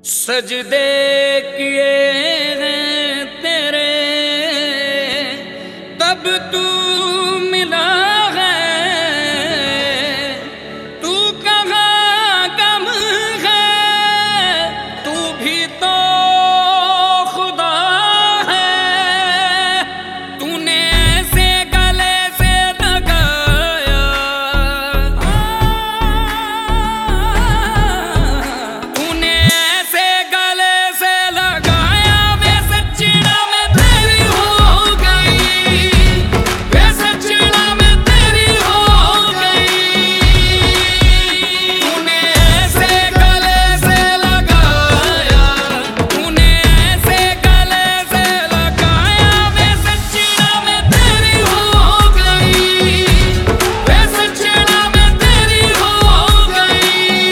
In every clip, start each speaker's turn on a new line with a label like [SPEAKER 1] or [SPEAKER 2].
[SPEAKER 1] सजदे किए हैं तेरे तब तू मिला है, तू कहाँ गम है, तू भी तो खुदा है। तूने ऐसे गले से लगाया, तूने ऐसे गले से लगाया, वे सच्चिड़ा में तेरी हो गई, वे सच्चिड़ा में तेरी हो गई। तूने ऐसे गले से लगाया, तूने ऐसे गले से लगाया, वे सच्चिड़ा में तेरी हो गई, वे सच्चिड़ा में तेरी हो गई।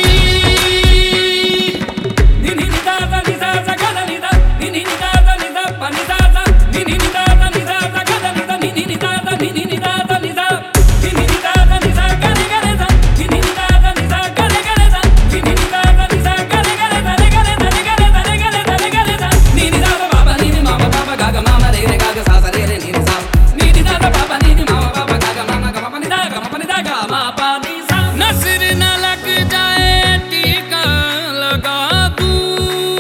[SPEAKER 1] नी नी दा दा नी दा दा गा दा नी दा, नी नी दा दा नी दा पा नी दा दा, नी नी दा दा नी दा दा गा दा नी दा, नी नी दा दा नी नी दा दा नी दा, नी नी दा दा नी दा गा रे गा रे दा, नी नी दा दा नी दा गा रे गा रे दा, नी नी दा दा नी दा गा रे गा रे दा रे गा रे दा रे गा रे दा रे गा रे दा रे गा रे दा, नी नी दा दा बाबा नी नी मामा बाबा गा गा मामा रे रे गा गा सा सा रे रे नी नी सा, नी नी दा दा बाबा नी नी मामा बाबा गा गा मामा गा मा पा नी दा गा मा पा नी दा गा मा पा नी सा। नजर न लग जाए टीका लगा दूं,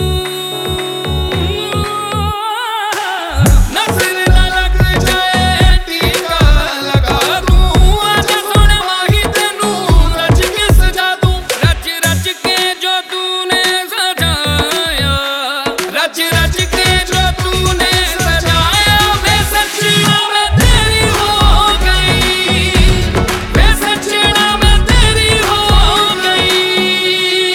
[SPEAKER 1] नजर न लग जाए टीका लगा दूं, आजा सोने माही तेनू रच के सजा दूं, रच रच के जो तूने सजाया, रच रच के जो तूने सजाया, वे सच्चिड़ा में तेरी हो गई, वे सच्चिड़ा में तेरी हो गई।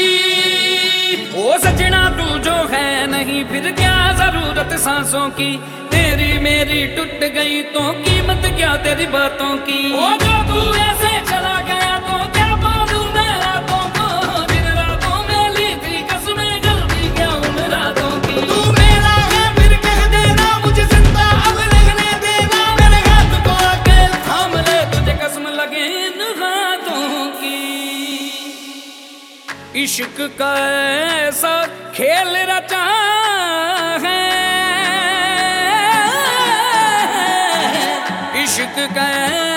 [SPEAKER 1] ओ सच्चिड़ा तू जो है नहीं फिर क्या जरूरत सांसों की, तेरी मेरी टूट गई तो कीमत क्या तेरी बातों की। ओ जो तू ऐसे चला गया तो क्या बोलूं मैं रातों को, जिन रातों में ली थी कसमें जल्दी क्या उन रातों की। तू मेरा है फिर कह देना मुझे जिंदा अब रहने देना, मेरे हाथ को आके थाम ले तुझे कसम लगे इन हाथों की। इश्क का ऐसा खेल रचा है, इश्क का